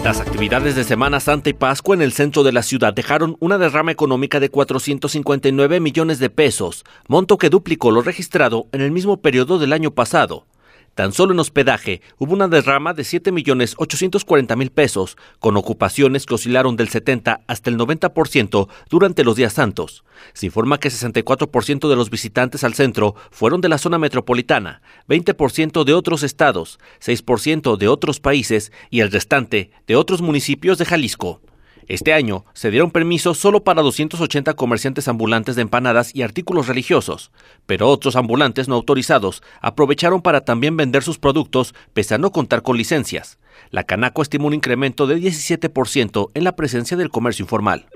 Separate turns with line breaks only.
Las actividades de Semana Santa y Pascua en el centro de la ciudad dejaron una derrama económica de 459 millones de pesos, monto que duplicó lo registrado en el mismo periodo del año pasado. Tan solo en hospedaje hubo una derrama de 7.840.000 pesos, con ocupaciones que oscilaron del 70 hasta el 90% durante los días santos. Se informa que 64% de los visitantes al centro fueron de la zona metropolitana, 20% de otros estados, 6% de otros países y el restante de otros municipios de Jalisco. Este año se dieron permisos solo para 280 comerciantes ambulantes de empanadas y artículos religiosos, pero otros ambulantes no autorizados aprovecharon para también vender sus productos pese a no contar con licencias. La Canaco estimó un incremento de 17% en la presencia del comercio informal.